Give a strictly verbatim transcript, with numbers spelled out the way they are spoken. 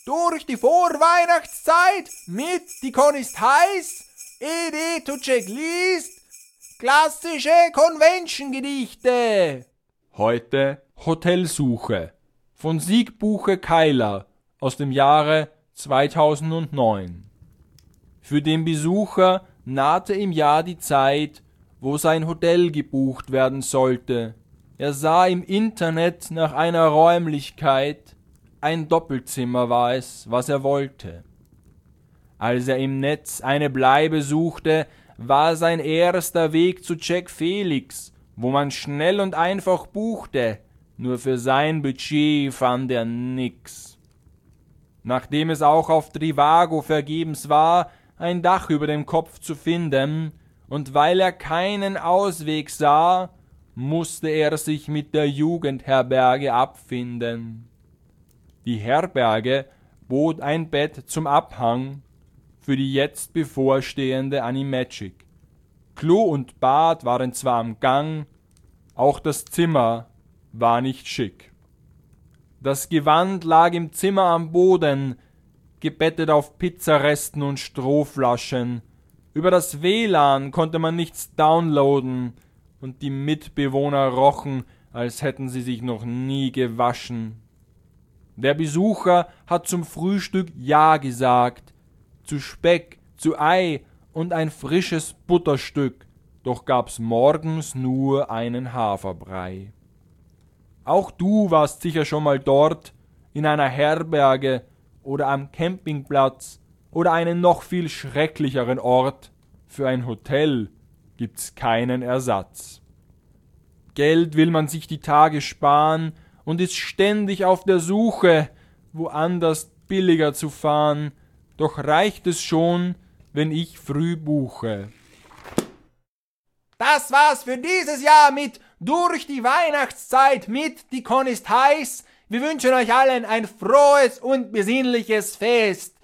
durch die Vorweihnachtszeit mit die Con ist heiß, Ede Tucek liest klassische Convention-Gedichte. Heute Hotelsuche von Siegbuche Keiler aus dem Jahre zweitausendneun. Für den Besucher nahte im Jahr die Zeit, wo sein Hotel gebucht werden sollte. Er sah im Internet nach einer Räumlichkeit, ein Doppelzimmer war es, was er wollte. Als er im Netz eine Bleibe suchte, war sein erster Weg zu Jack Felix, wo man schnell und einfach buchte, nur für sein Budget fand er nix. Nachdem es auch auf Trivago vergebens war, ein Dach über dem Kopf zu finden, und weil er keinen Ausweg sah, musste er sich mit der Jugendherberge abfinden. Die Herberge bot ein Bett zum Abhang für die jetzt bevorstehende Animagic. Klo und Bad waren zwar am Gang, auch das Zimmer war nicht schick. Das Gewand lag im Zimmer am Boden, gebettet auf Pizzaresten und Strohflaschen. Über das W L A N konnte man nichts downloaden und die Mitbewohner rochen, als hätten sie sich noch nie gewaschen. Der Besucher hat zum Frühstück Ja gesagt, zu Speck, zu Ei und ein frisches Butterstück, doch gab's morgens nur einen Haferbrei. Auch du warst sicher schon mal dort, in einer Herberge oder am Campingplatz oder einen noch viel schrecklicheren Ort. Für ein Hotel gibt's keinen Ersatz. Geld will man sich die Tage sparen und ist ständig auf der Suche, woanders billiger zu fahren, doch reicht es schon, wenn ich früh buche. Das war's für dieses Jahr mit Durch die Weihnachtszeit mit die Con ist heiß. Wir wünschen euch allen ein frohes und besinnliches Fest.